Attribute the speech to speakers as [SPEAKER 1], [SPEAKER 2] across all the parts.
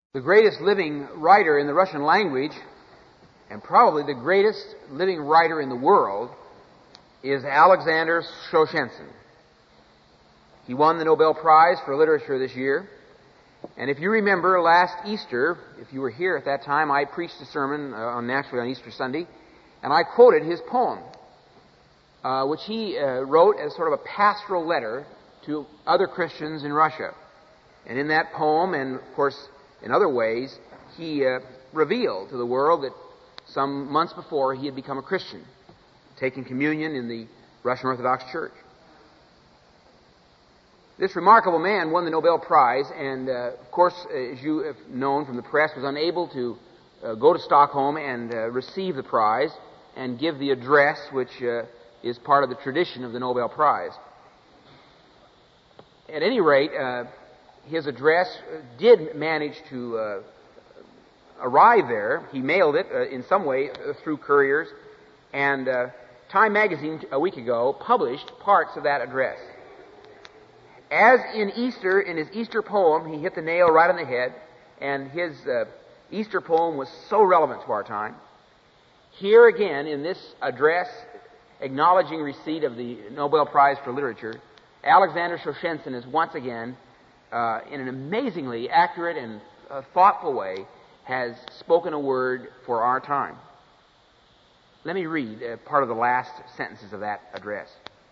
[SPEAKER 1] The greatest living writer in the Russian language, and probably the greatest living writer in the world, is Alexander Solzhenitsyn. He won the Nobel Prize for Literature this year. And if you remember last Easter, if you were here at that time, I preached a sermon on Easter Sunday, and I quoted his poem, which he wrote as sort of a pastoral letter to other Christians in Russia. And in that poem, and of course in other ways, he revealed to the world that some months before he had become a Christian, taking communion in the Russian Orthodox Church. This remarkable man won the Nobel Prize, and of course, as you have known from the press, was unable to go to Stockholm and receive the prize and give the address, which is part of the tradition of the Nobel Prize. At any rate, his address did manage to arrive there. He mailed it in some way through couriers, and Time magazine a week ago published parts of that address. As in Easter, in his Easter poem, he hit the nail right on the head, and his Easter poem was so relevant to our time. Here again, in this address acknowledging receipt of the Nobel Prize for Literature, Alexander Solzhenitsyn is once again, in an amazingly accurate and thoughtful way, has spoken a word for our time. Let me read part of the last sentences of that address.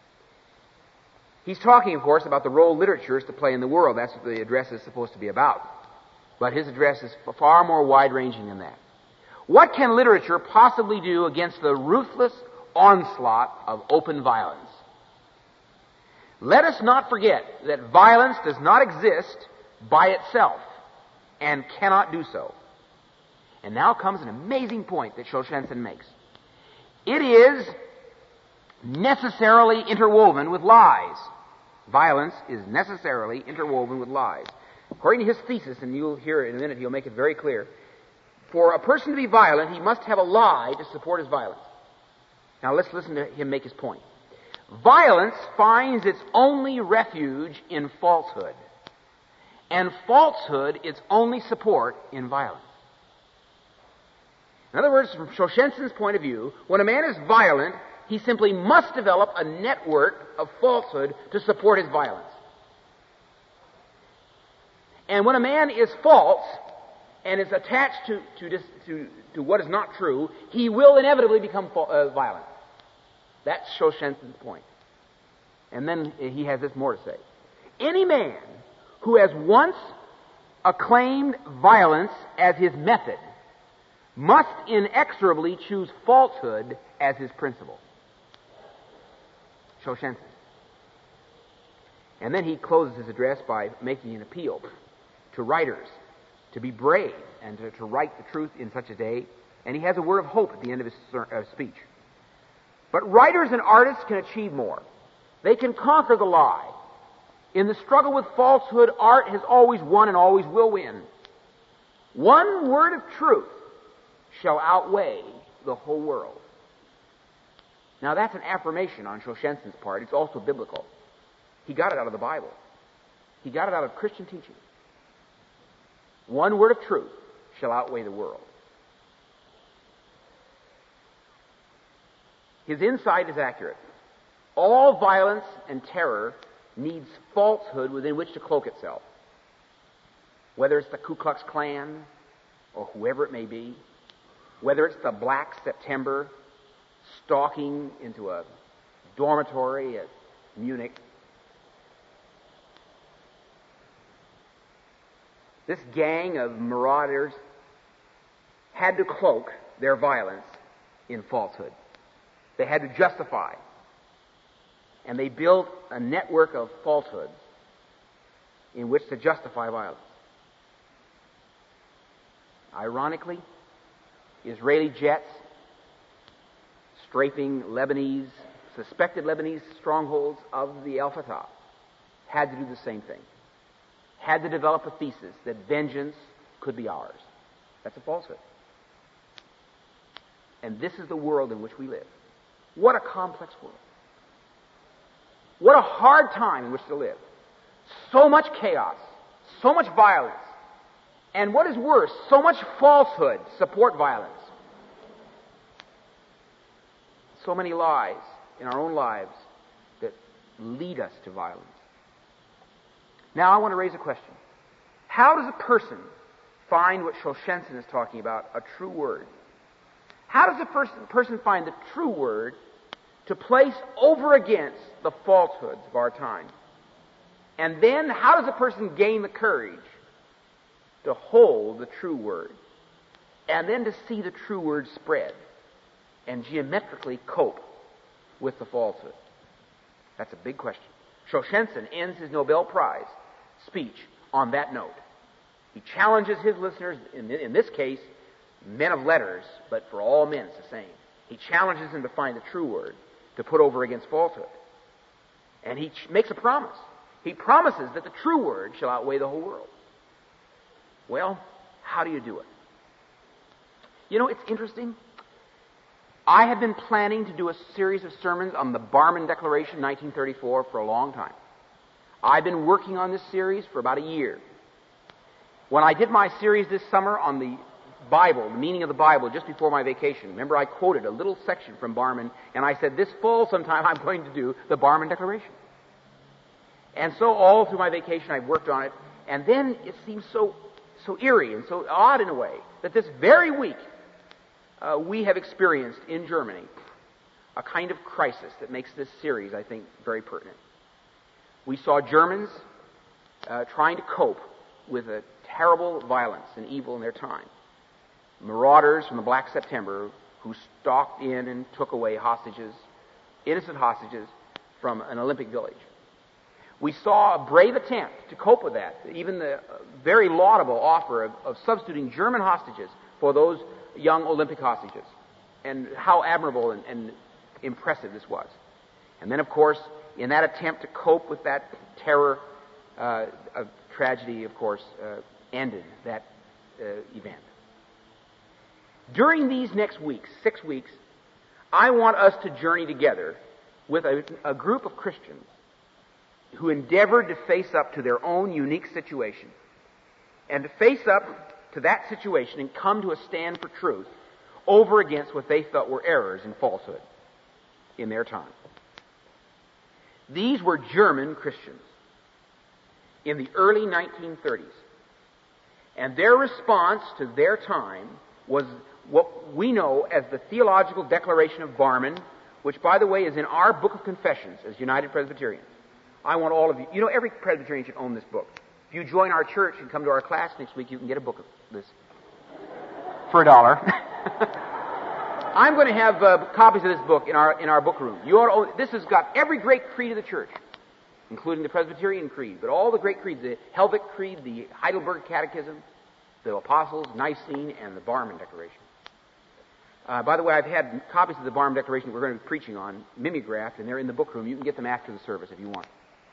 [SPEAKER 1] He's talking, of course, about the role literature is to play in the world. That's what the address is supposed to be about. But his address is far more wide-ranging than that. What can literature possibly do against the ruthless onslaught of open violence? Let us not forget that violence does not exist by itself and cannot do so. And now comes an amazing point that Solzhenitsyn makes. It is necessarily interwoven with lies. Violence is necessarily interwoven with lies. According to his thesis, and you'll hear it in a minute, he'll make it very clear, for a person to be violent, he must have a lie to support his violence. Now let's listen to him make his point. Violence finds its only refuge in falsehood, and falsehood its only support in violence. In other words, from Solzhenitsyn's point of view, when a man is violent, he simply must develop a network of falsehood to support his violence. And when a man is false and is attached to what is not true, he will inevitably become violent. That's Solzhenitsyn's point. And then he has this more to say. Any man who has once acclaimed violence as his method must inexorably choose falsehood as his principle. Solzhenitsyn. And then he closes his address by making an appeal to writers to be brave and to write the truth in such a day. And he has a word of hope at the end of his speech. But writers and artists can achieve more. They can conquer the lie. In the struggle with falsehood, art has always won and always will win. One word of truth shall outweigh the whole world. Now that's an affirmation on Solzhenitsyn's part. It's also biblical. He got it out of the Bible. He got it out of Christian teaching. One word of truth shall outweigh the world. His insight is accurate. All violence and terror needs falsehood within which to cloak itself. Whether it's the Ku Klux Klan or whoever it may be, whether it's the Black September stalking into a dormitory at Munich. This gang of marauders had to cloak their violence in falsehood. They had to justify. And they built a network of falsehoods in which to justify violence. Ironically, Israeli jets strafing suspected Lebanese strongholds of the Al-Fatah had to do the same thing. Had to develop a thesis that vengeance could be ours. That's a falsehood. And this is the world in which we live. What a complex world. What a hard time in which to live. So much chaos, so much violence, And what is worse, so much falsehood support violence. So many lies in our own lives that lead us to violence. Now I want to raise a question. How does a person find what Solzhenitsyn is talking about, a true word? How does a person find the true word to place over against the falsehoods of our time? And then how does a person gain the courage to hold the true word and then to see the true word spread and geometrically cope with the falsehood? That's a big question. Solzhenitsyn ends his Nobel Prize speech on that note. He challenges his listeners, in this case, men of letters, but for all men it's the same. He challenges them to find the true word, to put over against falsehood. And he makes a promise. He promises that the true word shall outweigh the whole world. Well, how do you do it? You know, it's interesting. I have been planning to do a series of sermons on the Barmen Declaration, 1934, for a long time. I've been working on this series for about a year. When I did my series this summer on the Bible, the meaning of the Bible, just before my vacation, remember I quoted a little section from Barmen, and I said, this fall sometime I'm going to do the Barmen Declaration. And so all through my vacation I've worked on it, and then it seems so eerie and so odd in a way that this very week we have experienced in Germany a kind of crisis that makes this series, I think, very pertinent. We saw Germans trying to cope with a terrible violence and evil in their time. Marauders from the Black September who stalked in and took away hostages, innocent hostages, from an Olympic village. We saw a brave attempt to cope with that, even the very laudable offer of substituting German hostages for those young Olympic hostages, and how admirable and impressive this was. And then, of course, in that attempt to cope with that terror, a tragedy, of course, ended that event. During these next weeks, 6 weeks, I want us to journey together with a group of Christians who endeavored to face up to their own unique situation and to face up to that situation and come to a stand for truth over against what they thought were errors and falsehood in their time. These were German Christians in the early 1930s. And their response to their time was what we know as the Theological Declaration of Barmen, which, by the way, is in our Book of Confessions as United Presbyterians. I want all of you, you know, every Presbyterian should own this book. If you join our church and come to our class next week, you can get a book of this for $1. I'm going to have copies of this book in our book room. You ought to own, this has got every great creed of the church, including the Presbyterian Creed, but all the great creeds, the Helvetic Creed, the Heidelberg Catechism, the Apostles' Nicene, and the Barmen Declaration. By the way, I've had copies of the Barmen Declaration we're going to be preaching on, mimeographed, and they're in the book room. You can get them after the service if you want.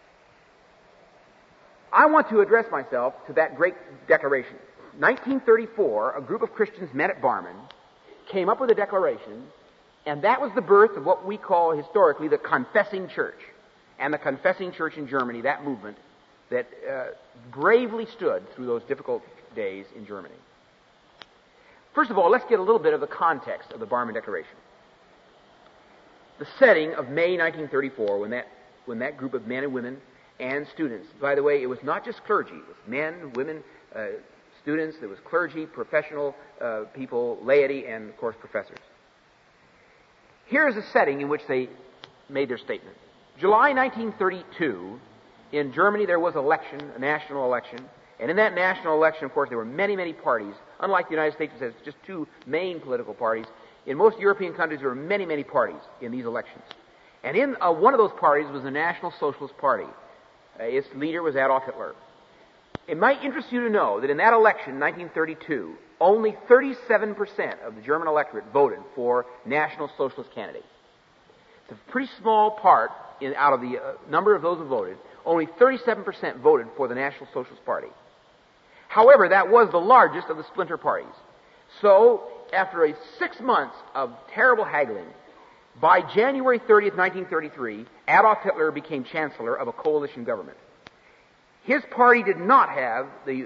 [SPEAKER 1] I want to address myself to that great declaration. 1934, a group of Christians met at Barmen, came up with a declaration, and that was the birth of what we call historically the Confessing Church. And the Confessing Church in Germany, that movement that bravely stood through those difficult days in Germany. First of all, let's get a little bit of the context of the Barmen Declaration. The setting of May 1934, when that group of men and women and students, by the way, it was not just clergy, it was men, women, students, there was clergy, professional people, laity, and of course professors. Here's a setting in which they made their statement. July 1932, in Germany there was election, a national election, and in that national election, of course, there were many, many parties. Unlike the United States, which has just two main political parties, in most European countries there were many, many parties in these elections. And in one of those parties was the National Socialist Party. Its leader was Adolf Hitler. It might interest you to know that in that election, 1932, only 37% of the German electorate voted for National Socialist candidates. It's a pretty small part out of the number of those who voted. Only 37% voted for the National Socialist Party. However, that was the largest of the splinter parties. So, after 6 months of terrible haggling, by January 30th, 1933, Adolf Hitler became chancellor of a coalition government. His party did not have the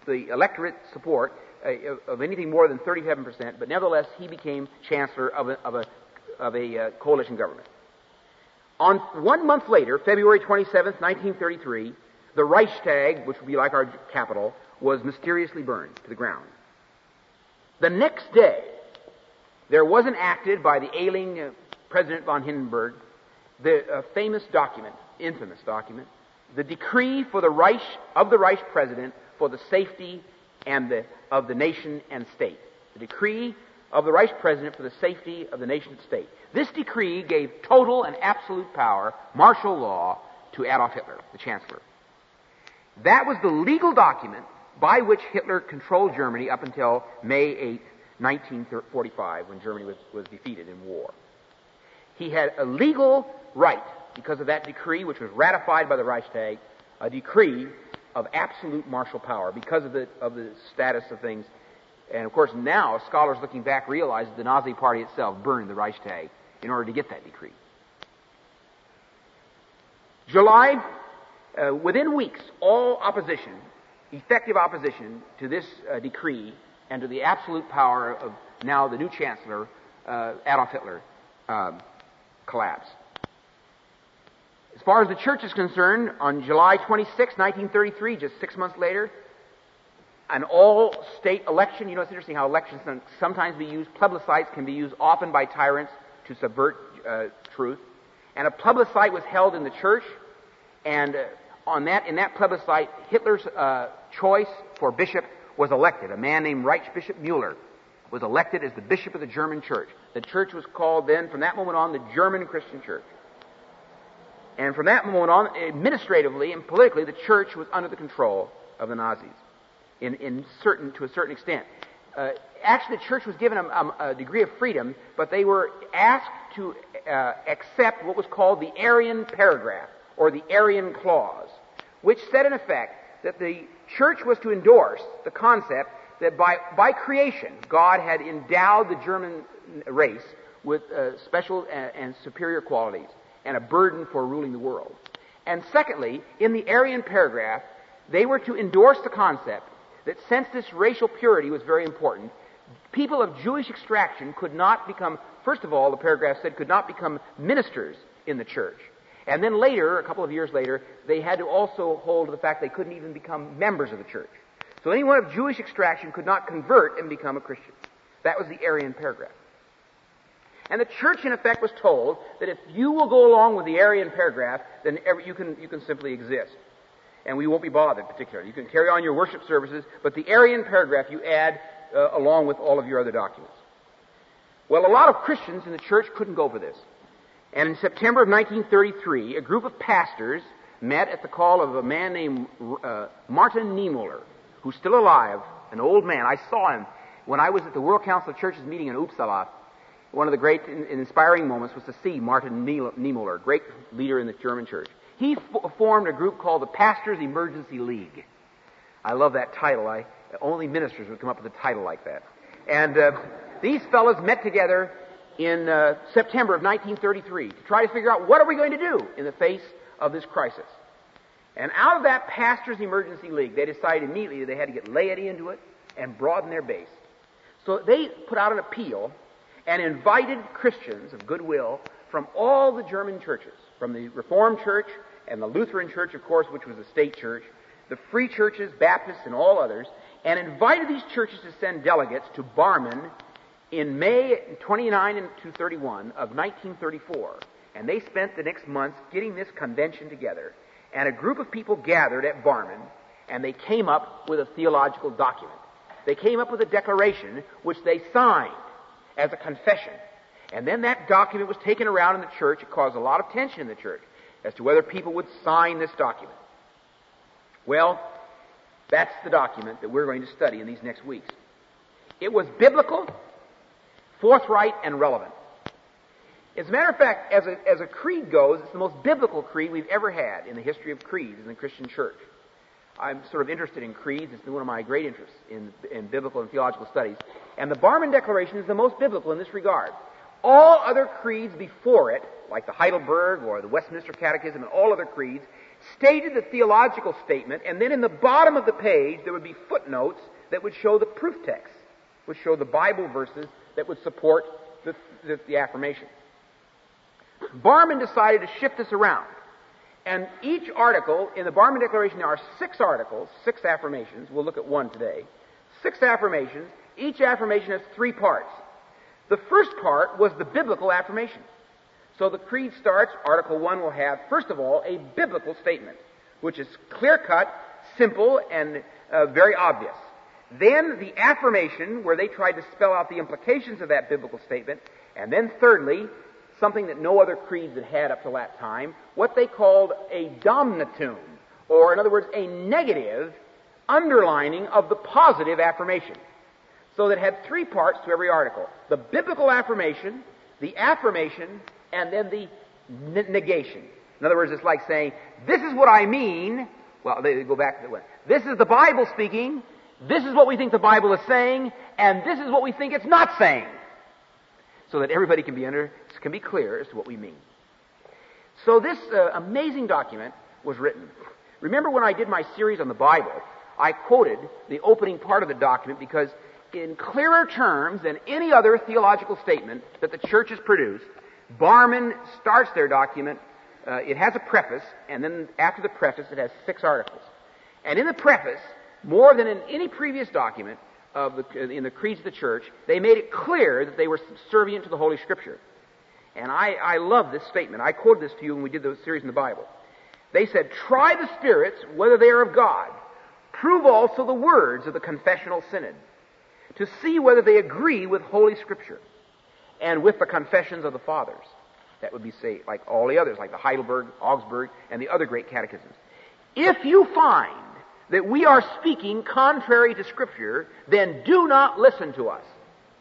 [SPEAKER 1] the electorate support of anything more than 37%, but nevertheless he became chancellor of a coalition government. On 1 month later, February 27th, 1933, the Reichstag, which would be like our capital, was mysteriously burned to the ground. The next day, there was enacted by the ailing President von Hindenburg the famous document, infamous document, the decree for the Reich President for the safety of the nation and state. The decree of the Reich President for the safety of the nation and state. This decree gave total and absolute power, martial law, to Adolf Hitler, the Chancellor. That was the legal document by which Hitler controlled Germany up until May 8, 1945, when Germany was defeated in war. He had a legal right, because of that decree, which was ratified by the Reichstag, a decree of absolute martial power because of the status of things. And of course now, scholars looking back realize that the Nazi Party itself burned the Reichstag in order to get that decree. July, within weeks, all opposition, effective opposition to this decree and to the absolute power of now the new Chancellor, Adolf Hitler, collapsed. As far as the church is concerned, on July 26, 1933, just 6 months later, an all-state election. You know, it's interesting how elections can sometimes be used, plebiscites can be used often by tyrants to subvert truth. And a plebiscite was held in the church, and in that plebiscite, Hitler's choice for bishop was elected. A man named Reichsbishop Mueller was elected as the bishop of the German church. The church was called then, from that moment on, the German Christian Church. And from that moment on, administratively and politically, the church was under the control of the Nazis to a certain extent. Actually, the church was given a degree of freedom, but they were asked to accept what was called the Arian paragraph, or the Arian clause, which said in effect that the church was to endorse the concept that by creation, God had endowed the German race with special and superior qualities and a burden for ruling the world. And secondly, in the Arian paragraph, they were to endorse the concept that since this racial purity was very important, people of Jewish extraction could not become, first of all, the paragraph said, could not become ministers in the church. And then later, a couple of years later, they had to also hold to the fact they couldn't even become members of the church. So anyone of Jewish extraction could not convert and become a Christian. That was the Arian paragraph. And the church, in effect, was told that if you will go along with the Arian paragraph, then you can simply exist. And we won't be bothered particularly. You can carry on your worship services, but the Arian paragraph you add along with all of your other documents. Well, a lot of Christians in the church couldn't go for this. And in September of 1933, a group of pastors met at the call of a man named Martin Niemöller, who's still alive, an old man. I saw him when I was at the World Council of Churches meeting in Uppsala. One of the great and inspiring moments was to see Martin Niemöller, great leader in the German church. He formed a group called the Pastors Emergency League. I love that title. Only ministers would come up with a title like that. And these fellows met together in September of 1933 to try to figure out what are we going to do in the face of this crisis. And out of that Pastors Emergency League, they decided immediately that they had to get laity into it and broaden their base. So they put out an appeal and invited Christians of goodwill from all the German churches, from the Reformed Church and the Lutheran Church, of course, which was a state church, the free churches, Baptists, and all others, and invited these churches to send delegates to Barmen in May 29 and 31 of 1934. And they spent the next months getting this convention together. And a group of people gathered at Barmen, and they came up with a theological document. They came up with a declaration which they signed as a confession. And then that document was taken around in the church. It caused a lot of tension in the church as to whether people would sign this document. Well, that's the document that we're going to study in these next weeks. It was biblical, forthright, and relevant. As a matter of fact, as a creed goes, it's the most biblical creed we've ever had in the history of creeds in the Christian church. I'm sort of interested in creeds. It's one of my great interests in biblical and theological studies. And the Barmen Declaration is the most biblical in this regard. All other creeds before it, like the Heidelberg or the Westminster Catechism and all other creeds, stated the theological statement, and then in the bottom of the page there would be footnotes that would show the proof text, would show the Bible verses that would support the affirmation. Barmen decided to shift this around. And each article, in the Barmen Declaration, there are 6 articles, 6 affirmations. We'll look at one today. 6 affirmations. Each affirmation has 3 parts. The first part was the biblical affirmation. So the creed starts, Article 1 will have, first of all, a biblical statement, which is clear-cut, simple, and very obvious. Then the affirmation, where they tried to spell out the implications of that biblical statement. And then thirdly, something that no other creeds had up till that time, what they called a damnatum, or in other words, a negative underlining of the positive affirmation. So that had 3 parts to every article. The biblical affirmation, the affirmation, and then the negation. In other words, it's like saying, this is what I mean. Well, they go back to the one. This is the Bible speaking. This is what we think the Bible is saying. And this is what we think it's not saying. So that everybody can be clear as to what we mean. So this amazing document was written. Remember when I did my series on the Bible, I quoted the opening part of the document because in clearer terms than any other theological statement that the church has produced, Barmen starts their document. It has a preface, and then after the preface it has 6 articles. And in the preface, more than in any previous document, in the creeds of the church, they made it clear that they were subservient to the Holy Scripture. And I love this statement. I quoted this to you when we did the series in the Bible. They said, try the spirits whether they are of God. Prove also the words of the confessional synod, to see whether they agree with Holy Scripture and with the confessions of the fathers. That would be, say, like all the others, like the Heidelberg, Augsburg, and the other great catechisms. If you find that we are speaking contrary to Scripture, then do not listen to us.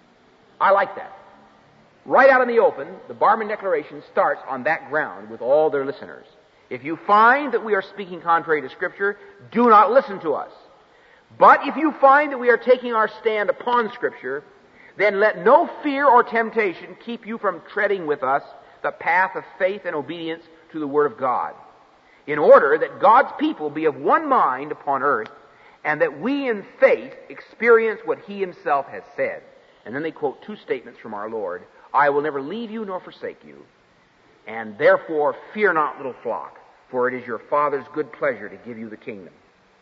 [SPEAKER 1] I like that. Right out in the open, the Barmen Declaration starts on that ground with all their listeners. If you find that we are speaking contrary to Scripture, do not listen to us. But if you find that we are taking our stand upon Scripture, then let no fear or temptation keep you from treading with us the path of faith and obedience to the Word of God, in order that God's people be of one mind upon earth, and that we in faith experience what He Himself has said. And then they quote 2 statements from our Lord. I will never leave you nor forsake you, and therefore fear not, little flock, for it is your Father's good pleasure to give you the kingdom.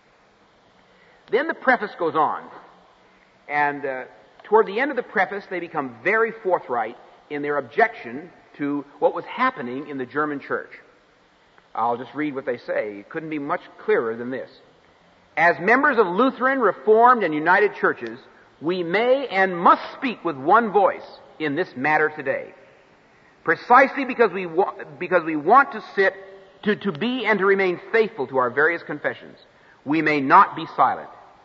[SPEAKER 1] Then the preface goes on, and toward the end of the preface they become very forthright in their objection to what was happening in the German church. I'll just read what they say. It couldn't be much clearer than this. As members of Lutheran, Reformed, and United churches, we may and must speak with one voice in this matter today. Precisely because we want to be and to remain faithful to our various confessions, we may not be silent.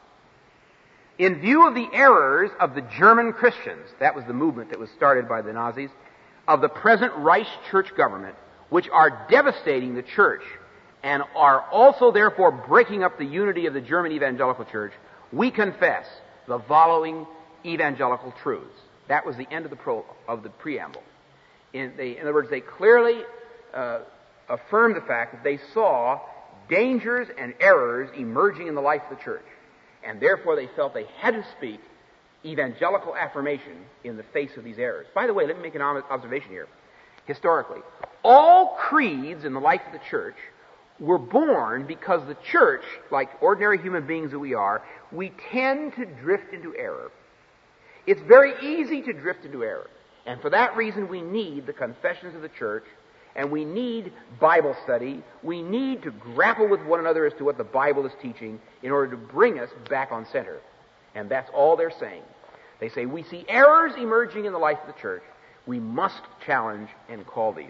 [SPEAKER 1] In view of the errors of the German Christians, that was the movement that was started by the Nazis, of the present Reich Church government, which are devastating the church and are also therefore breaking up the unity of the German evangelical church, we confess the following evangelical truths. That was the end of the preamble. In other words, they clearly affirmed the fact that they saw dangers and errors emerging in the life of the church, and therefore they felt they had to speak evangelical affirmation in the face of these errors. By the way, let me make an observation here. Historically, all creeds in the life of the church were born because the church, like ordinary human beings that we are, we tend to drift into error. It's very easy to drift into error. And for that reason, we need the confessions of the church, and we need Bible study. We need to grapple with one another as to what the Bible is teaching in order to bring us back on center. And that's all they're saying. They say, we see errors emerging in the life of the church. We must challenge and call these.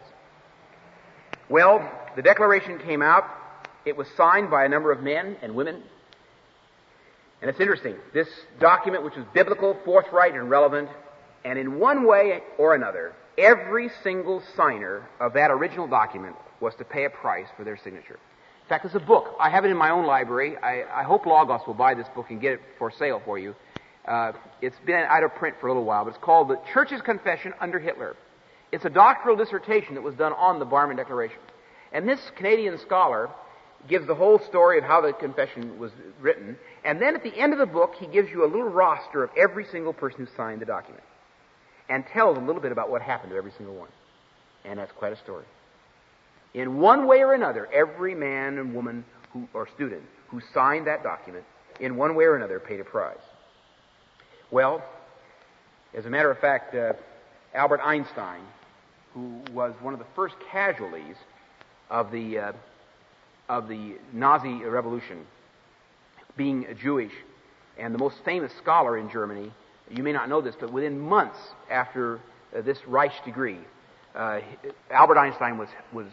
[SPEAKER 1] Well, the declaration came out. It was signed by a number of men and women. And it's interesting. This document, which was biblical, forthright, and relevant, and in one way or another, every single signer of that original document was to pay a price for their signature. In fact, there's a book. I have it in my own library. I hope Logos will buy this book and get it for sale for you. It's been out of print for a little while, but it's called The Church's Confession Under Hitler. It's a doctoral dissertation that was done on the Barmen Declaration. And this Canadian scholar gives the whole story of how the confession was written, and then at the end of the book, he gives you a little roster of every single person who signed the document, and tells a little bit about what happened to every single one. And that's quite a story. In one way or another, every man and woman or student who signed that document, in one way or another, paid a price. Well, as a matter of fact, Albert Einstein, who was one of the first casualties of the Nazi revolution, being Jewish, and the most famous scholar in Germany, you may not know this, but within months after this Reich degree, Albert Einstein was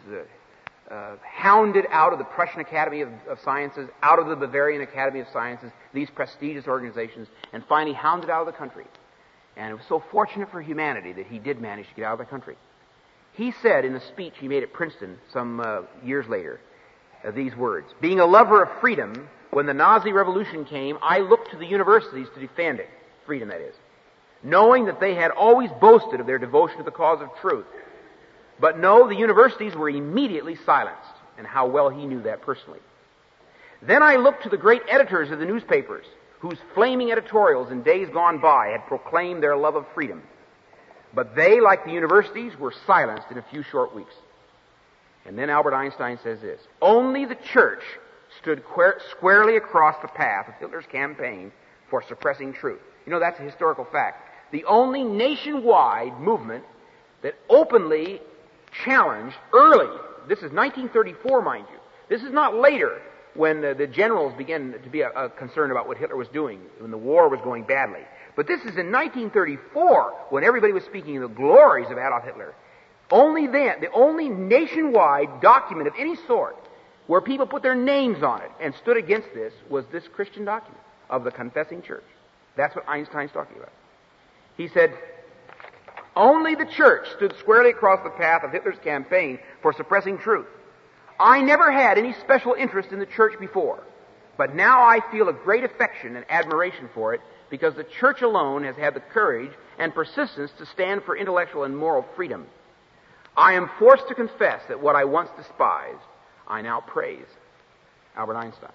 [SPEAKER 1] hounded out of the Prussian Academy of Sciences, out of the Bavarian Academy of Sciences, these prestigious organizations, and finally hounded out of the country. And it was so fortunate for humanity that he did manage to get out of the country. He said in a speech he made at Princeton some years later, these words: "Being a lover of freedom, when the Nazi revolution came, I looked to the universities to defend it, freedom that is, knowing that they had always boasted of their devotion to the cause of truth. But no, the universities were immediately silenced," and how well he knew that personally. "Then I looked to the great editors of the newspapers, whose flaming editorials in days gone by had proclaimed their love of freedom. But they, like the universities, were silenced in a few short weeks." And then Albert Einstein says this: "Only the church stood squarely across the path of Hitler's campaign for suppressing truth." You know, that's a historical fact. The only nationwide movement that openly challenged early, this is 1934, mind you. This is not later, when the generals began to be concerned about what Hitler was doing, when the war was going badly. But this is in 1934, when everybody was speaking of the glories of Adolf Hitler. Only then, the only nationwide document of any sort where people put their names on it and stood against this was this Christian document of the Confessing Church. That's what Einstein's talking about. He said, "Only the church stood squarely across the path of Hitler's campaign for suppressing truth. I never had any special interest in the church before, but now I feel a great affection and admiration for it because the church alone has had the courage and persistence to stand for intellectual and moral freedom. I am forced to confess that what I once despised, I now praise." Albert Einstein.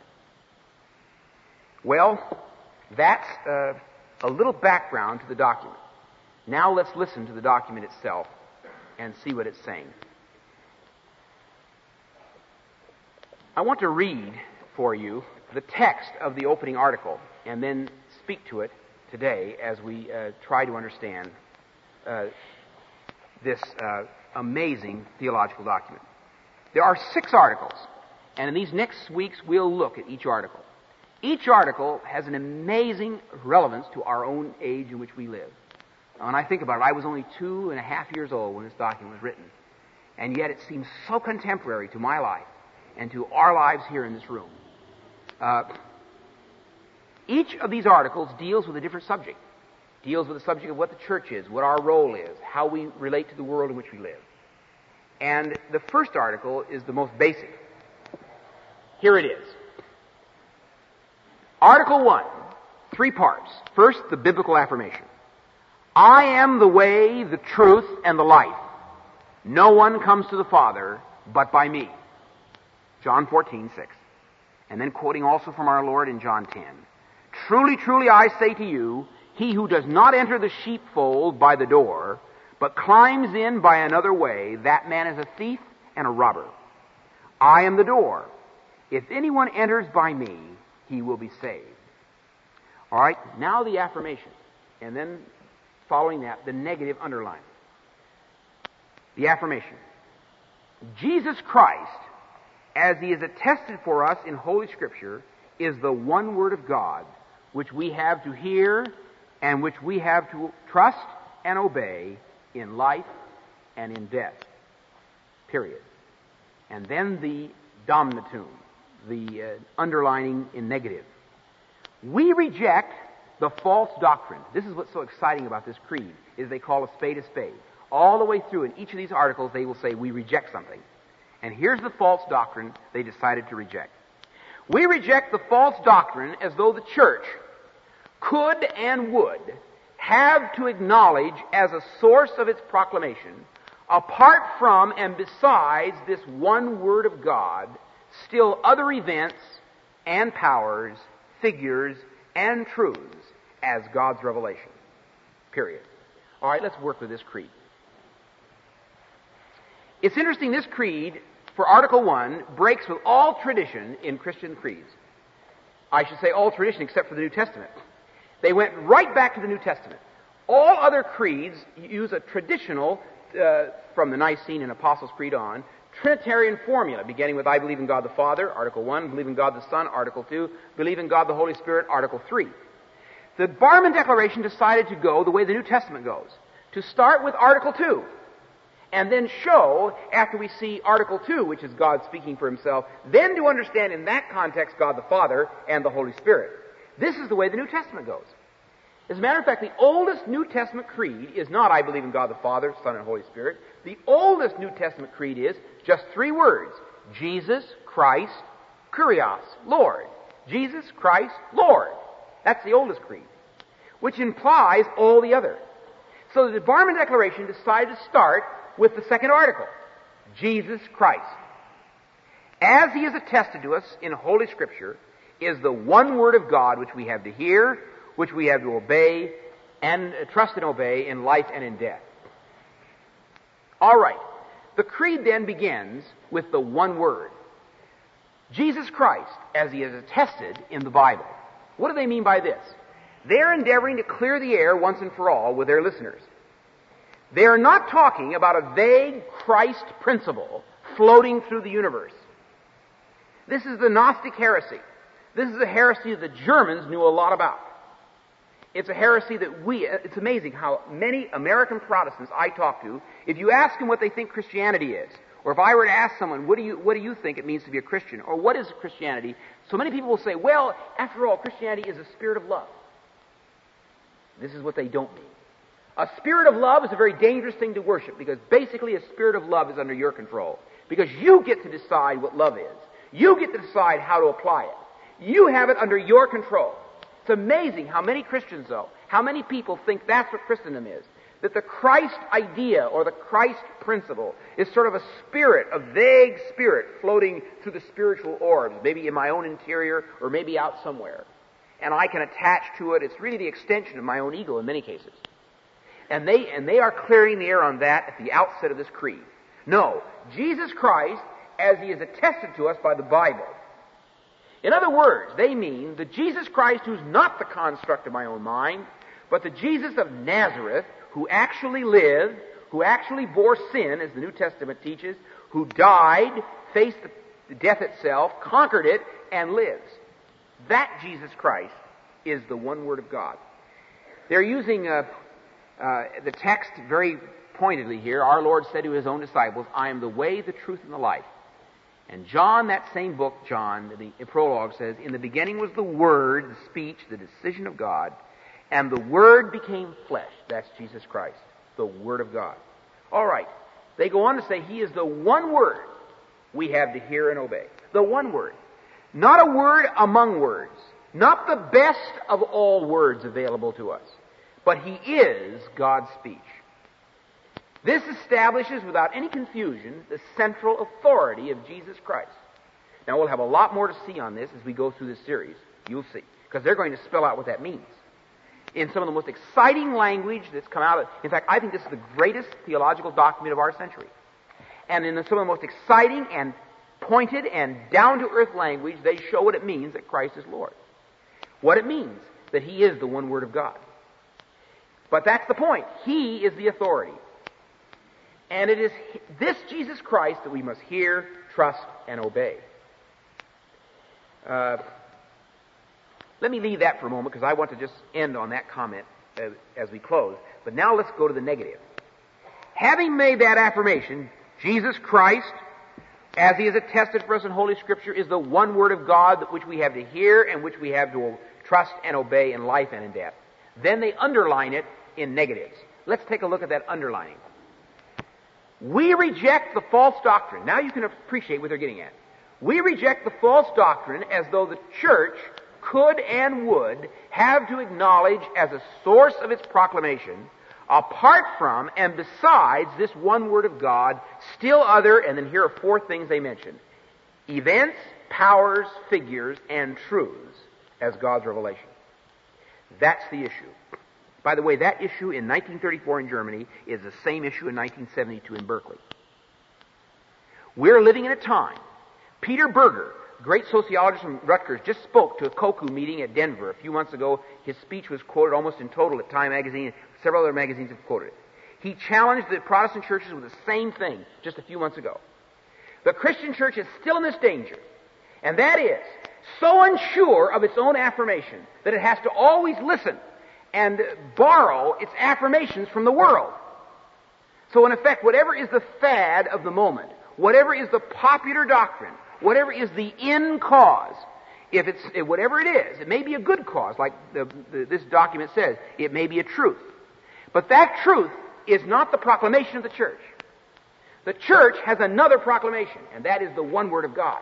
[SPEAKER 1] Well, that's a little background to the document. Now let's listen to the document itself and see what it's saying. I want to read for you the text of the opening article and then speak to it today as we try to understand this amazing theological document. There are 6 articles, and in these next weeks we'll look at each article. Each article has an amazing relevance to our own age in which we live. When I think about it, I was only 2.5 years old when this document was written, and yet it seems so contemporary to my life and to our lives here in this room. Each of these articles deals with a different subject. Deals with the subject of what the church is, what our role is, how we relate to the world in which we live. And the first article is the most basic. Here it is. Article 1, 3 parts. First, the biblical affirmation. "I am the way, the truth, and the life. No one comes to the Father but by me." John 14:6. And then quoting also from our Lord in John 10. "Truly, truly, I say to you, he who does not enter the sheepfold by the door, but climbs in by another way, that man is a thief and a robber. I am the door. If anyone enters by me, he will be saved." All right, now the affirmation. And then following that, the negative underline. The affirmation. Jesus Christ, as he is attested for us in Holy Scripture, is the one Word of God, which we have to hear and which we have to trust and obey in life and in death. Period. And then the damnatum, the underlining in negative. We reject the false doctrine. This is what's so exciting about this creed, is they call a spade a spade. All the way through in each of these articles they will say we reject something. And here's the false doctrine they decided to reject. We reject the false doctrine as though the church could and would have to acknowledge as a source of its proclamation, apart from and besides this one Word of God, still other events and powers, figures, and truths as God's revelation. Period. All right, let's work with this creed. It's interesting, this creed, for Article 1, breaks with all tradition in Christian creeds. I should say all tradition except for the New Testament. They went right back to the New Testament. All other creeds use a traditional, from the Nicene and Apostles' Creed on, Trinitarian formula, beginning with I believe in God the Father, Article 1, believe in God the Son, Article 2, believe in God the Holy Spirit, Article 3. The Barmen Declaration decided to go the way the New Testament goes, to start with Article 2, and then show, after we see Article 2, which is God speaking for himself, then to understand in that context God the Father and the Holy Spirit. This is the way the New Testament goes. As a matter of fact, the oldest New Testament creed is not I believe in God the Father, Son, and Holy Spirit. The oldest New Testament creed is just 3 words: Jesus Christ, Kurios, Lord. Jesus Christ, Lord. That's the oldest creed, which implies all the others. So the Barmen Declaration decided to start with the second article, Jesus Christ. As he is attested to us in Holy Scripture, is the one Word of God which we have to hear, which we have to obey, and trust and obey in life and in death. All right. The creed then begins with the one word. Jesus Christ, as he is attested in the Bible. What do they mean by this? They're endeavoring to clear the air once and for all with their listeners. They are not talking about a vague Christ principle floating through the universe. This is the Gnostic heresy. This is a heresy that the Germans knew a lot about. It's a heresy that it's amazing how many American Protestants I talk to, if you ask them what they think Christianity is, or if I were to ask someone, what do you think it means to be a Christian, or what is Christianity, so many people will say, well, after all, Christianity is a spirit of love. This is what they don't mean. A spirit of love is a very dangerous thing to worship, because basically a spirit of love is under your control. Because you get to decide what love is. You get to decide how to apply it. You have it under your control. It's amazing how many Christians, though, how many people think that's what Christendom is. That the Christ idea or the Christ principle is sort of a spirit, a vague spirit floating through the spiritual orbs, maybe in my own interior or maybe out somewhere. And I can attach to it. It's really the extension of my own ego in many cases. And they are clearing the air on that at the outset of this creed. No, Jesus Christ, as he is attested to us by the Bible. In other words, they mean the Jesus Christ who's not the construct of my own mind, but the Jesus of Nazareth who actually lived, who actually bore sin, as the New Testament teaches, who died, faced the death itself, conquered it, and lives. That Jesus Christ is the one Word of God. They're using the text very pointedly here. Our Lord said to his own disciples, I am the way, the truth, and the life. And John, that same book, John, the prologue says, in the beginning was the Word, the speech, the decision of God, and the Word became flesh. That's Jesus Christ, the Word of God. All right. They go on to say he is the one Word we have to hear and obey. The one Word. Not a word among words. Not the best of all words available to us. But he is God's speech. This establishes without any confusion the central authority of Jesus Christ. Now we'll have a lot more to see on this as we go through this series. You'll see. Because they're going to spell out what that means. In some of the most exciting language that's come out of... In fact, I think this is the greatest theological document of our century. And in some of the most exciting and pointed and down-to-earth language, they show what it means that Christ is Lord. What it means that he is the one Word of God. But that's the point. He is the authority. And it is this Jesus Christ that we must hear, trust, and obey. Let me leave that for a moment because I want to just end on that comment as we close. But now let's go to the negative. Having made that affirmation, Jesus Christ, as he is attested for us in Holy Scripture, is the one Word of God which we have to hear and which we have to trust and obey in life and in death. Then they underline it in negatives. Let's take a look at that underlining. We reject the false doctrine. Now you can appreciate what they're getting at. We reject the false doctrine as though the church could and would have to acknowledge as a source of its proclamation, apart from and besides this one Word of God, still other, and then here are 4 things they mention. events, powers, figures, and truths as God's revelation. That's the issue. By the way, that issue in 1934 in Germany is the same issue in 1972 in Berkeley. We're living in a time. Peter Berger, great sociologist from Rutgers, just spoke to a COCU meeting at Denver a few months ago. His speech was quoted almost in total at Time magazine. Several other magazines have quoted it. He challenged the Protestant churches with the same thing just a few months ago. The Christian church is still in this danger, and that is so unsure of its own affirmation that it has to always listen and borrow its affirmations from the world. So in effect, whatever is the fad of the moment, whatever is the popular doctrine, whatever is the in cause, whatever it is, it may be a good cause, like this document says, it may be a truth. But that truth is not the proclamation of the church. The church has another proclamation, and that is the one word of God.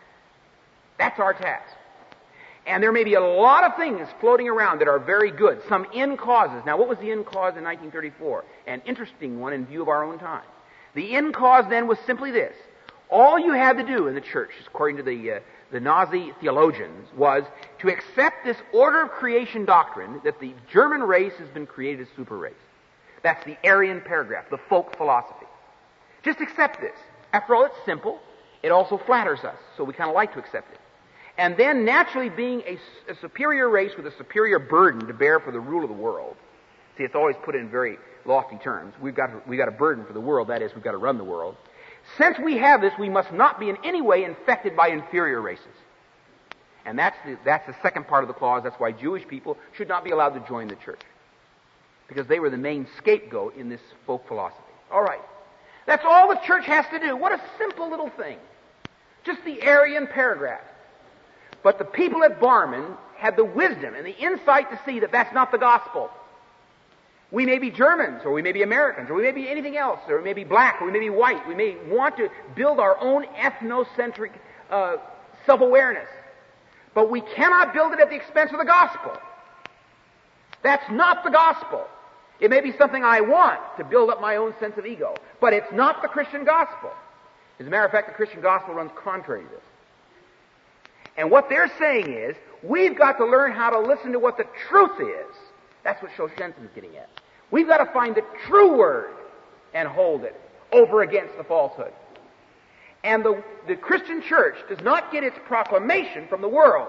[SPEAKER 1] That's our task. And there may be a lot of things floating around that are very good, some in causes. Now, what was the in cause in 1934? An interesting one in view of our own time. The in cause then was simply this. All you had to do in the church, according to the Nazi theologians, was to accept this order of creation doctrine that the German race has been created as super race. That's the Aryan paragraph, the folk philosophy. Just accept this. After all, it's simple. It also flatters us, so we kind of like to accept it. And then, naturally, being a superior race with a superior burden to bear for the rule of the world. See, it's always put in very lofty terms. We've got a burden for the world. That is, we've got to run the world. Since we have this, we must not be in any way infected by inferior races. And that's the second part of the clause. That's why Jewish people should not be allowed to join the church, because they were the main scapegoat in this folk philosophy. All right. That's all the church has to do. What a simple little thing. Just the Aryan paragraph. But the people at Barmen had the wisdom and the insight to see that that's not the gospel. We may be Germans, or we may be Americans, or we may be anything else, or we may be black, or we may be white. We may want to build our own ethnocentric self-awareness. But we cannot build it at the expense of the gospel. That's not the gospel. It may be something I want to build up my own sense of ego, but it's not the Christian gospel. As a matter of fact, the Christian gospel runs contrary to this. And what they're saying is, we've got to learn how to listen to what the truth is. That's what Shoshensen's getting at. We've got to find the true word and hold it over against the falsehood. And the Christian church does not get its proclamation from the world.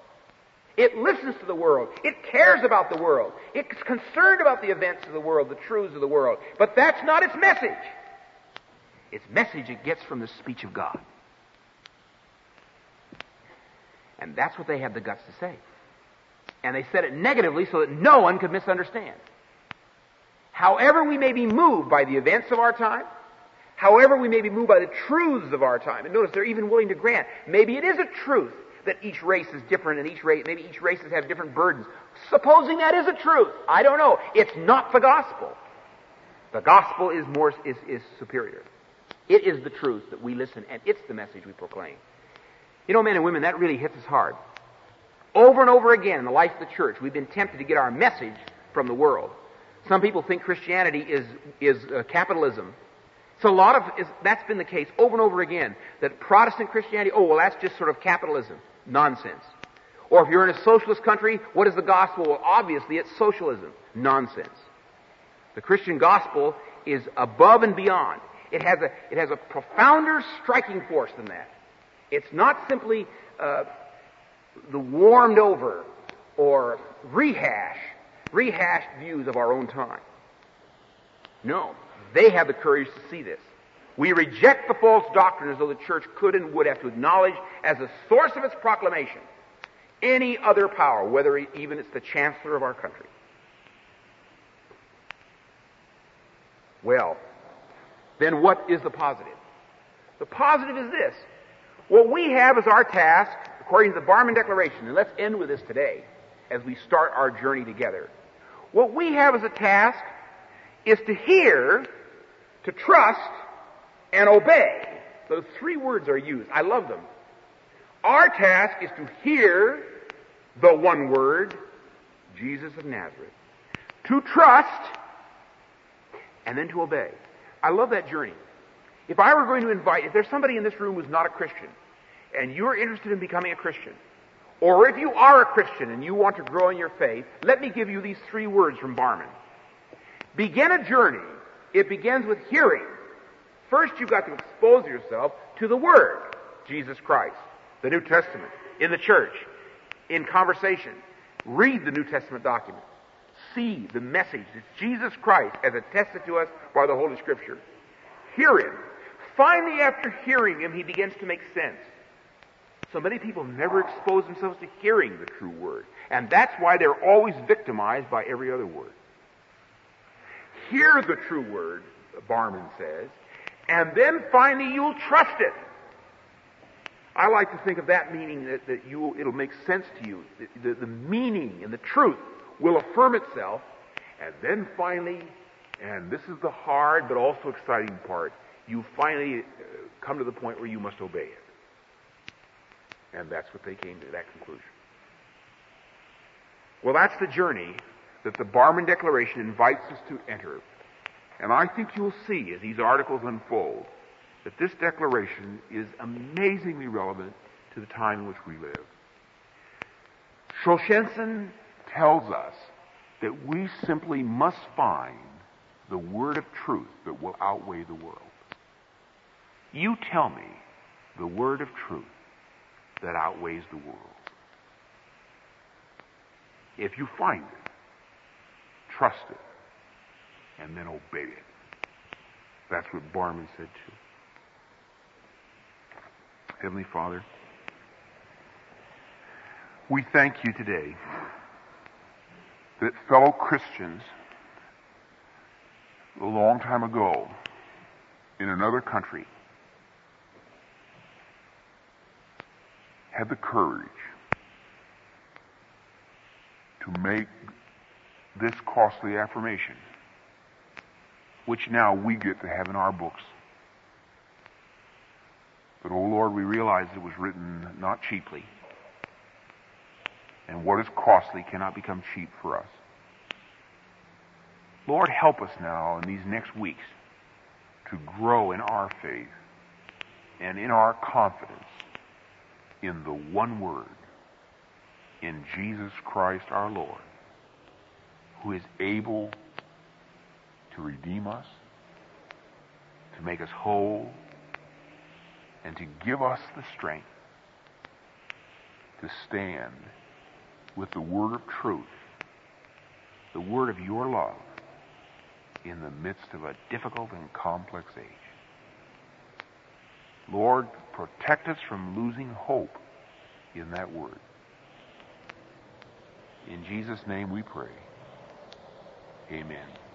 [SPEAKER 1] It listens to the world. It cares about the world. It's concerned about the events of the world, the truths of the world. But that's not its message. Its message it gets from the speech of God. And that's what they have the guts to say. And they said it negatively so that no one could misunderstand. However we may be moved by the events of our time, however we may be moved by the truths of our time, and notice they're even willing to grant, maybe it is a truth that each race is different and maybe each races have different burdens. Supposing that is a truth, I don't know. It's not the gospel. The gospel is superior. It is the truth that we listen, and it's the message we proclaim. You know, men and women, that really hits us hard. Over and over again in the life of the church, we've been tempted to get our message from the world. Some people think Christianity is capitalism. So that's been the case over and over again, that Protestant Christianity, that's just sort of capitalism. Nonsense. Or if you're in a socialist country, what is the gospel? Well, obviously it's socialism. Nonsense. The Christian gospel is above and beyond. It has a profounder striking force than that. It's not simply the warmed over or rehashed views of our own time. No, they have the courage to see this. We reject the false doctrine as though the church could and would have to acknowledge as the source of its proclamation any other power, whether even it's the chancellor of our country. Well, then what is the positive? The positive is this. What we have as our task, according to the Barmen Declaration, and let's end with this today as we start our journey together. What we have as a task is to hear, to trust, and obey. Those three words are used. I love them. Our task is to hear the one word, Jesus of Nazareth. To trust, and then to obey. I love that journey. If I were going to if there's somebody in this room who's not a Christian, and you're interested in becoming a Christian, or if you are a Christian and you want to grow in your faith, let me give you these 3 words from Barman. Begin a journey. It begins with hearing. First, you've got to expose yourself to the Word, Jesus Christ, the New Testament, in the church, in conversation. Read the New Testament document. See the message that Jesus Christ has attested to us by the Holy Scripture. Hear Him. Finally, after hearing Him, He begins to make sense. So many people never expose themselves to hearing the true Word. And that's why they're always victimized by every other word. Hear the true Word, Barman says, and then finally you'll trust it. I like to think of that meaning that it'll make sense to you. The meaning and the truth will affirm itself, and then finally, and this is the hard but also exciting part, you finally come to the point where you must obey it. And that's what they came to, that conclusion. Well, that's the journey that the Barman Declaration invites us to enter. And I think you'll see as these articles unfold that this declaration is amazingly relevant to the time in which we live. Scholchensen tells us that we simply must find the word of truth that will outweigh the world. You tell me the word of truth that outweighs the world. If you find it, trust it, and then obey it. That's what Barman said too. Heavenly Father, we thank you today that fellow Christians a long time ago in another country had the courage to make this costly affirmation, which now we get to have in our books. But, oh Lord, we realize it was written not cheaply, and what is costly cannot become cheap for us. Lord, help us now in these next weeks to grow in our faith and in our confidence in the one word, in Jesus Christ our Lord, who is able to redeem us, to make us whole, and to give us the strength to stand with the word of truth, the word of your love, in the midst of a difficult and complex age. Lord, protect us from losing hope in that word. In Jesus' name we pray. Amen.